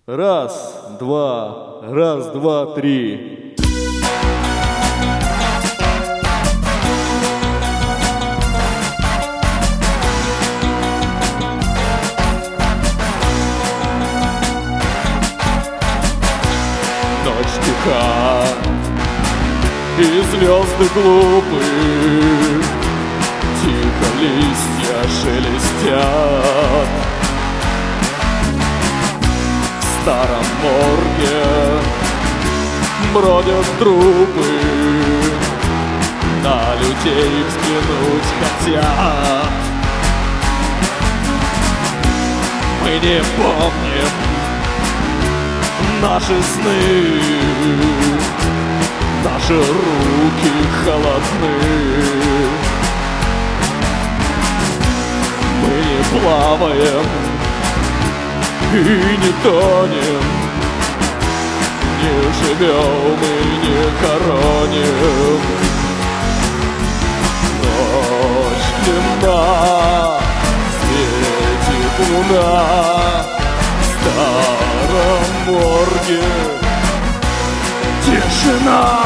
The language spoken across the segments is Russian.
Раз, два, три. Ночь тиха, и звезды глупы, тихо листья шелестят. В старом морге бродят трупы, на людей взглянуть хотят. Мы не помним наши сны, наши руки холодны. Мы не плаваем и не тонем, не живем и не хороним. Ночь длинна, светит луна, в старом морге тишина.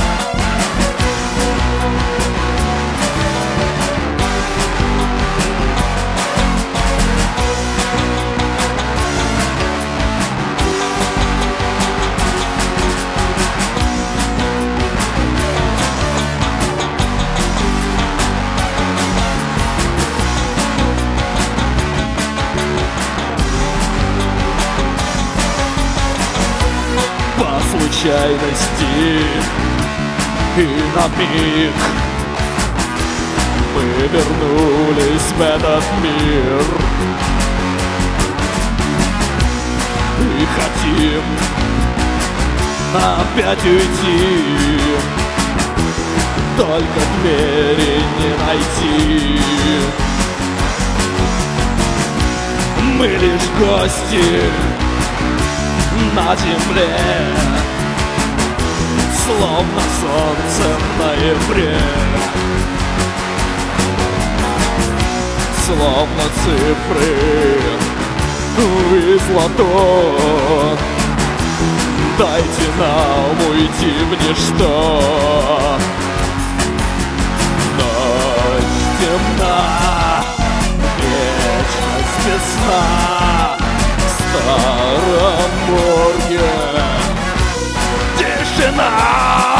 По случайности и на миг мы вернулись в этот мир и хотим опять уйти, только двери не найти. Мы лишь гости на земле, словно солнце в ноябре, словно цифры из лото. Дайте нам уйти в ничто. Ночь темна, вечность весна, в старом морге тишина.